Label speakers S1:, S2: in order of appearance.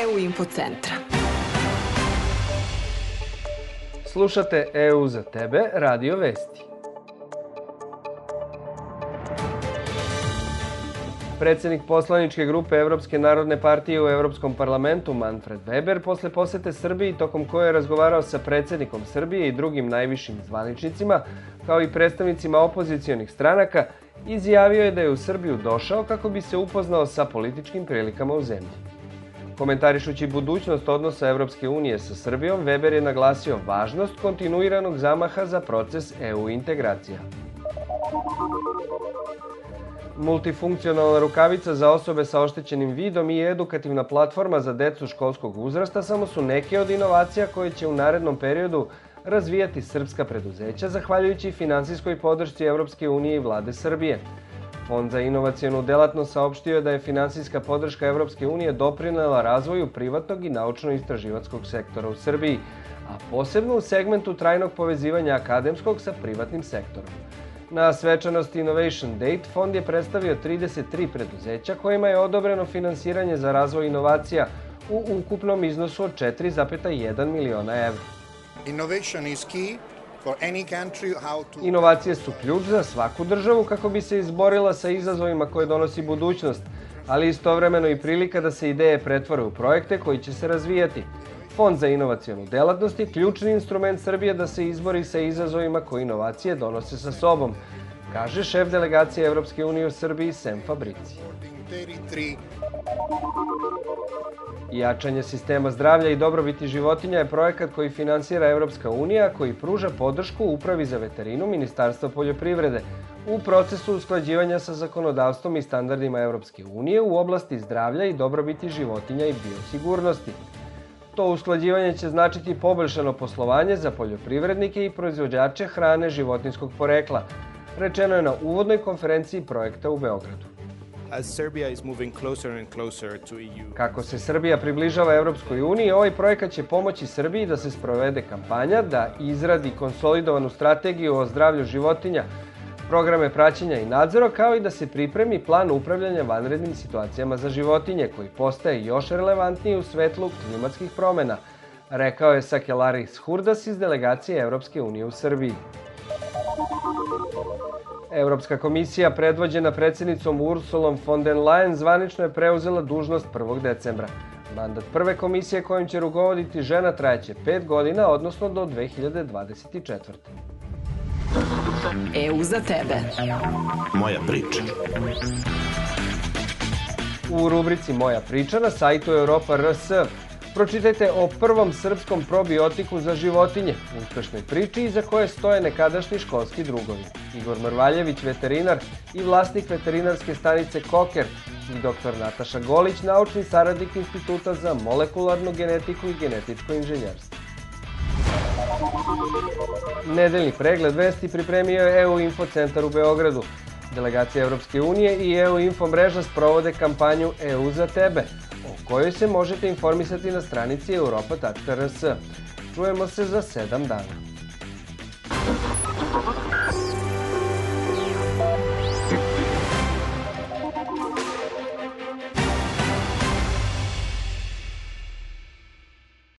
S1: EU Infocentra.
S2: Slušate EU za tebe, Radio Vesti. Predsednik poslaničke grupe Evropske narodne partije u Evropskom parlamentu Manfred Weber posle posete Srbiji, tokom koje je razgovarao sa predsednikom Srbije i drugim najvišim zvaničnicima, kao i predstavnicima opozicionih stranaka, izjavio je da je u Srbiju došao kako bi se upoznao sa političkim prilikama u zemlji. Komentarišući budućnost odnosa Evropske unije sa Srbijom, Weber je naglasio važnost kontinuiranog zamaha za proces EU integracija. Multifunkcionalna rukavica za osobe sa oštećenim vidom i edukativna platforma za decu školskog uzrasta samo su neke od inovacija koje će u narednom periodu razvijati srpska preduzeća zahvaljujući finansijskoj podršci Evropske unije i vlade Srbije. Fond za inovacionu delatnost saopštio je da je finansijska podrška Evropske unije doprinela razvoju privatnog i naučno-istraživačkog sektora u Srbiji, a posebno u segmentu trajnog povezivanja akademskog sa privatnim sektorom. Na svečanosti Innovation Date fond je predstavio 33 preduzeća kojima je odobreno finansiranje za razvoj inovacija u ukupnom iznosu od 4,1 miliona evra. Inovacije su ključ za svaku državu kako bi se izborila sa izazovima koje donosi budućnost, ali istovremeno i prilika da se ideje pretvore u projekte koji će se razvijati. Fond za inovacionu delatnost je ključni instrument Srbije da se izbori sa izazovima koje inovacije donose sa sobom, kaže šef delegacije Evropske unije u Srbiji Sem Fabrici. Jačanje sistema zdravlja i dobrobiti životinja je projekat koji finansira Evropska unija, koji pruža podršku Upravi za veterinu Ministarstva poljoprivrede u procesu usklađivanja sa zakonodavstvom i standardima Evropske unije u oblasti zdravlja i dobrobiti životinja i biosigurnosti. To usklađivanje će značiti poboljšano poslovanje za poljoprivrednike i proizvođače hrane životinjskog porekla, rečeno je na uvodnoj konferenciji projekta u Beogradu. Kako se Srbija približava Evropskoj uniji, ovaj projekat će pomoći Srbiji da se sprovede kampanja, da izradi konsolidovanu strategiju o zdravlju životinja, programe praćenja i nadzora, kao i da se pripremi plan upravljanja vanrednim situacijama za životinje, koji postaje još relevantniji u svetlu klimatskih promena, rekao je Sakelaris Hurdas iz delegacije Evropske unije u Srbiji. Evropska komisija, predvođena predsednicom Ursulom von der Leyen, zvanično je preuzela dužnost 1. decembra. Mandat prve komisije kojim će rukovoditi žena trajaće 5 godina, odnosno do 2024.
S1: EU za tebe.
S3: Moja priča.
S2: U rubrici Moja priča na sajtu Europa.rs pročitajte o prvom srpskom probiotiku za životinje, uspešnoj priči iza koje stoje nekadašnji školski drugovi. Igor Mrvaljević, veterinar i vlasnik veterinarske stanice Koker, i dr. Nataša Golić, naučni saradnik Instituta za molekularnu genetiku i genetičko inženjerstvo. Nedeljni pregled vesti pripremio je EU Infocentar u Beogradu. Delegacija Evropske unije i EU Info mreža sprovode kampanju EU za tebe, o kojoj se možete informisati na stranici europa.rs. Čujemo se za 7 dana.